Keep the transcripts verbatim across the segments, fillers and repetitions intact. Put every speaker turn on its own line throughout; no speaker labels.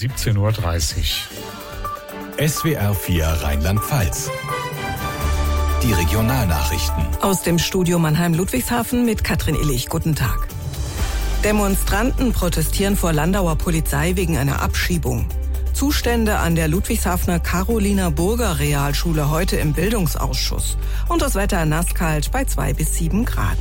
siebzehn Uhr dreißig.
S W R vier Rheinland-Pfalz. Die Regionalnachrichten.
Aus dem Studio Mannheim-Ludwigshafen mit Katrin Illich. Guten Tag. Demonstranten protestieren vor Landauer Polizei wegen einer Abschiebung. Zustände an der Ludwigshafener Carolina-Burger-Realschule heute im Bildungsausschuss. Und das Wetter nasskalt bei zwei bis sieben Grad.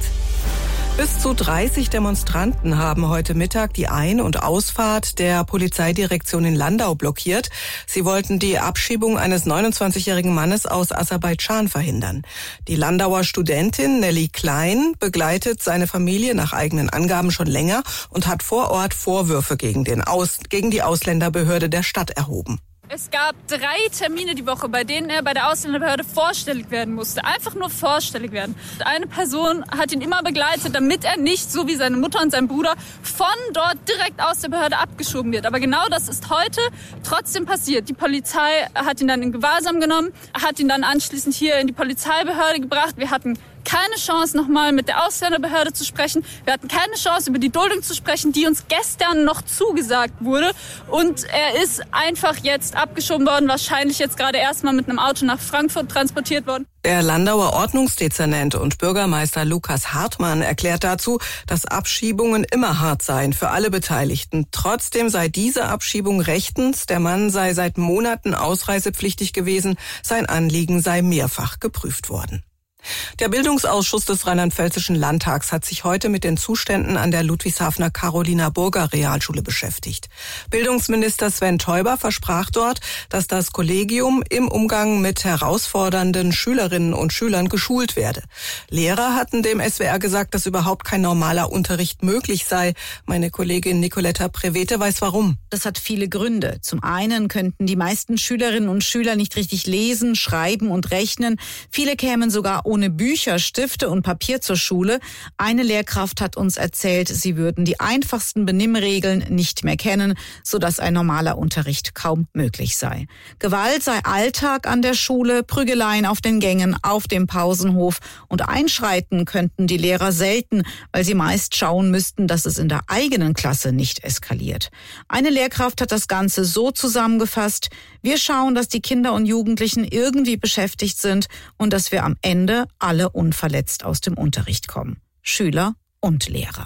Bis zu dreißig Demonstranten haben heute Mittag die Ein- und Ausfahrt der Polizeidirektion in Landau blockiert. Sie wollten die Abschiebung eines neunundzwanzigjährigen Mannes aus Aserbaidschan verhindern. Die Landauer Studentin Nelly Klein begleitet seine Familie nach eigenen Angaben schon länger und hat vor Ort Vorwürfe gegen, den Aus- gegen die Ausländerbehörde der Stadt erhoben.
Es gab drei Termine die Woche, bei denen er bei der Ausländerbehörde vorstellig werden musste. Einfach nur vorstellig werden. Eine Person hat ihn immer begleitet, damit er nicht, so wie seine Mutter und sein Bruder, von dort direkt aus der Behörde abgeschoben wird. Aber genau das ist heute trotzdem passiert. Die Polizei hat ihn dann in Gewahrsam genommen, hat ihn dann anschließend hier in die Polizeibehörde gebracht. Wir hatten keine Chance, nochmal mit der Ausländerbehörde zu sprechen. Wir hatten keine Chance, über die Duldung zu sprechen, die uns gestern noch zugesagt wurde. Und er ist einfach jetzt abgeschoben worden, wahrscheinlich jetzt gerade erstmal mit einem Auto nach Frankfurt transportiert worden.
Der Landauer Ordnungsdezernent und Bürgermeister Lukas Hartmann erklärt dazu, dass Abschiebungen immer hart seien für alle Beteiligten. Trotzdem sei diese Abschiebung rechtens, der Mann sei seit Monaten ausreisepflichtig gewesen, sein Anliegen sei mehrfach geprüft worden. Der Bildungsausschuss des Rheinland-Pfälzischen Landtags hat sich heute mit den Zuständen an der Ludwigshafener Carolina-Burger-Realschule beschäftigt. Bildungsminister Sven Teuber versprach dort, dass das Kollegium im Umgang mit herausfordernden Schülerinnen und Schülern geschult werde. Lehrer hatten dem S W R gesagt, dass überhaupt kein normaler Unterricht möglich sei. Meine Kollegin Nicoletta Prevete weiß warum.
Das hat viele Gründe. Zum einen könnten die meisten Schülerinnen und Schüler nicht richtig lesen, schreiben und rechnen. Viele kämen sogar ohne Bücher, Stifte und Papier zur Schule. Eine Lehrkraft hat uns erzählt, sie würden die einfachsten Benimmregeln nicht mehr kennen, sodass ein normaler Unterricht kaum möglich sei. Gewalt sei Alltag an der Schule, Prügeleien auf den Gängen, auf dem Pausenhof und einschreiten könnten die Lehrer selten, weil sie meist schauen müssten, dass es in der eigenen Klasse nicht eskaliert. Eine Lehrkraft hat das Ganze so zusammengefasst: Wir schauen, dass die Kinder und Jugendlichen irgendwie beschäftigt sind und dass wir am Ende alle unverletzt aus dem Unterricht kommen. Schüler und Lehrer.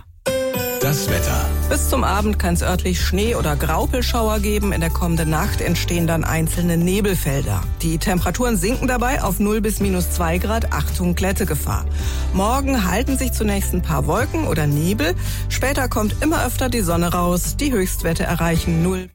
Das Wetter.
Bis zum Abend kann es örtlich Schnee- oder Graupelschauer geben. In der kommenden Nacht entstehen dann einzelne Nebelfelder. Die Temperaturen sinken dabei auf null bis minus zwei Grad. Achtung, Glättegefahr. Morgen halten sich zunächst ein paar Wolken oder Nebel. Später kommt immer öfter die Sonne raus. Die Höchstwerte erreichen null.